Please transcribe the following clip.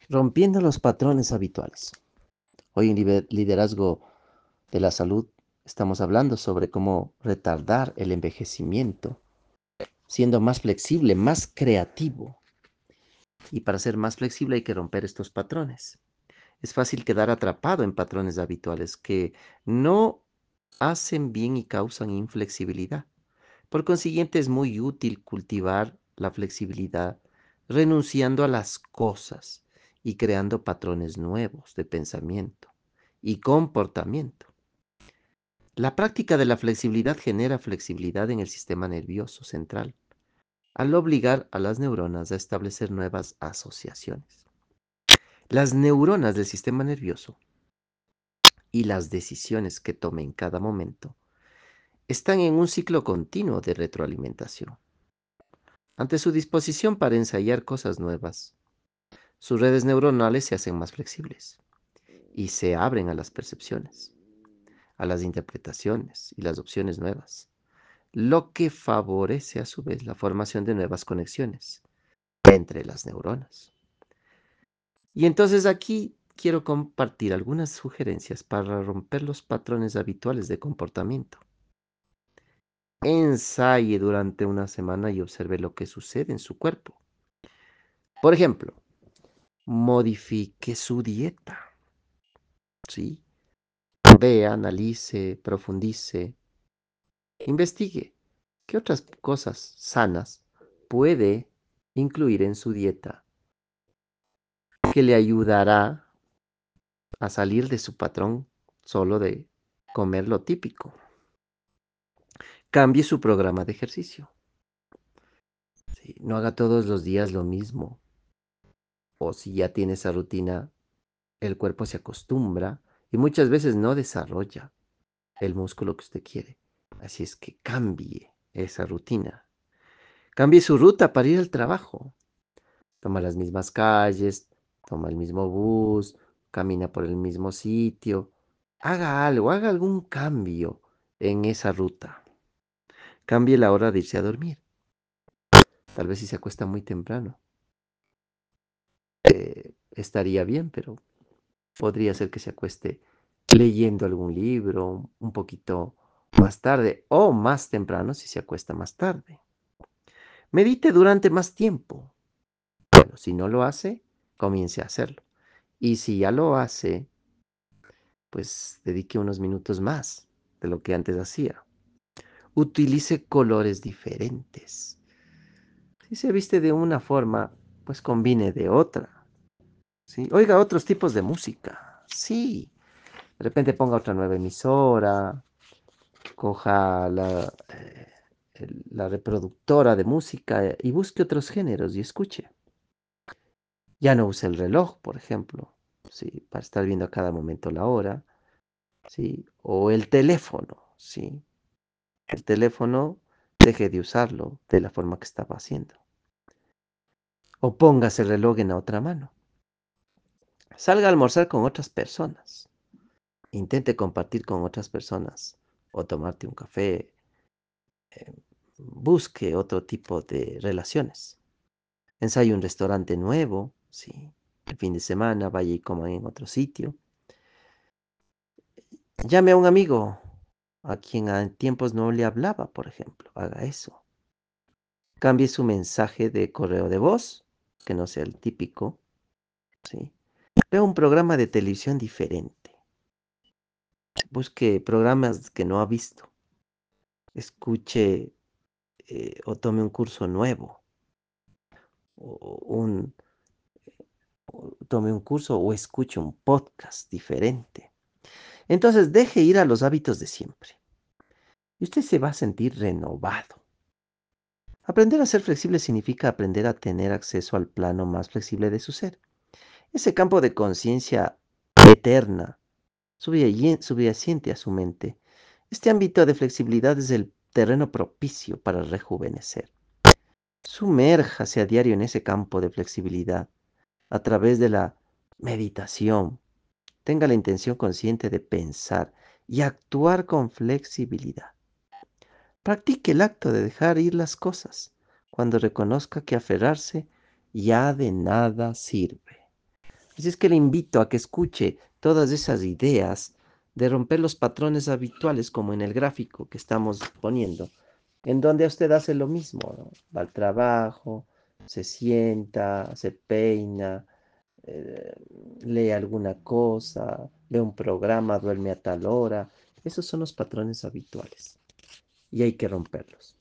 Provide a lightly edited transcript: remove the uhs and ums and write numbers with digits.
Rompiendo los patrones habituales. Hoy en Liderazgo de la Salud estamos hablando sobre cómo retardar el envejecimiento, siendo más flexible, más creativo. Y para ser más flexible hay que romper estos patrones. Es fácil quedar atrapado en patrones habituales que no hacen bien y causan inflexibilidad. Por consiguiente, es muy útil cultivar la flexibilidad, renunciando a las cosas y creando patrones nuevos de pensamiento y comportamiento. La práctica de la flexibilidad genera flexibilidad en el sistema nervioso central, al obligar a las neuronas a establecer nuevas asociaciones. Las neuronas del sistema nervioso y las decisiones que tome en cada momento están en un ciclo continuo de retroalimentación. Ante su disposición para ensayar cosas nuevas, sus redes neuronales se hacen más flexibles y se abren a las percepciones, a las interpretaciones y las opciones nuevas, lo que favorece a su vez la formación de nuevas conexiones entre las neuronas. Y entonces aquí quiero compartir algunas sugerencias para romper los patrones habituales de comportamiento. Ensaye durante una semana y observe lo que sucede en su cuerpo. Por ejemplo, modifique su dieta, ¿sí? Vea, analice, profundice, investigue qué otras cosas sanas puede incluir en su dieta que le ayudará a salir de su patrón solo de comer lo típico. Cambie su programa de ejercicio. ¿Sí? No haga todos los días lo mismo. O si ya tiene esa rutina, el cuerpo se acostumbra y muchas veces no desarrolla el músculo que usted quiere. Así es que cambie esa rutina. Cambie su ruta para ir al trabajo. Toma las mismas calles, toma el mismo bus, camina por el mismo sitio. Haga algo, haga algún cambio en esa ruta. Cambie la hora de irse a dormir. Tal vez si se acuesta muy temprano, estaría bien, pero podría ser que se acueste leyendo algún libro un poquito más tarde o más temprano si se acuesta más tarde. Medite durante más tiempo. Bueno, si no lo hace, comience a hacerlo. Y si ya lo hace, pues dedique unos minutos más de lo que antes hacía. Utilice colores diferentes. Si se viste de una forma, pues combine de otra. ¿Sí? Oiga otros tipos de música. Sí. De repente ponga otra nueva emisora, coja la reproductora de música y busque otros géneros y escuche. Ya no use el reloj, por ejemplo, ¿sí? Para estar viendo a cada momento la hora, ¿sí? O el teléfono, ¿sí? El teléfono, deje de usarlo de la forma que estaba haciendo. O póngase el reloj en la otra mano. Salga a almorzar con otras personas. Intente compartir con otras personas o tomarte un café. eh, Busque otro tipo de relaciones. Ensaye un restaurante nuevo, ¿sí? El fin de semana vaya y coma en otro sitio. Llame a un amigo a quien en tiempos no le hablaba, por ejemplo. Haga eso. Cambie su mensaje de correo de voz, que no sea el típico, ¿sí? Vea un programa de televisión diferente. Busque programas que no ha visto. Escuche o tome un curso nuevo. O tome un curso o escuche un podcast diferente. Entonces deje ir a los hábitos de siempre. Y usted se va a sentir renovado. Aprender a ser flexible significa aprender a tener acceso al plano más flexible de su ser. Ese campo de conciencia eterna, subyacente a su mente. Este ámbito de flexibilidad es el terreno propicio para rejuvenecer. Sumérjase a diario en ese campo de flexibilidad a través de la meditación. Tenga la intención consciente de pensar y actuar con flexibilidad. Practique el acto de dejar ir las cosas cuando reconozca que aferrarse ya de nada sirve. Así es que le invito a que escuche todas esas ideas de romper los patrones habituales, como en el gráfico que estamos poniendo, en donde usted hace lo mismo, ¿no? Va al trabajo, se sienta, se peina, eh, lee alguna cosa, ve un programa, duerme a tal hora. Esos son los patrones habituales y hay que romperlos.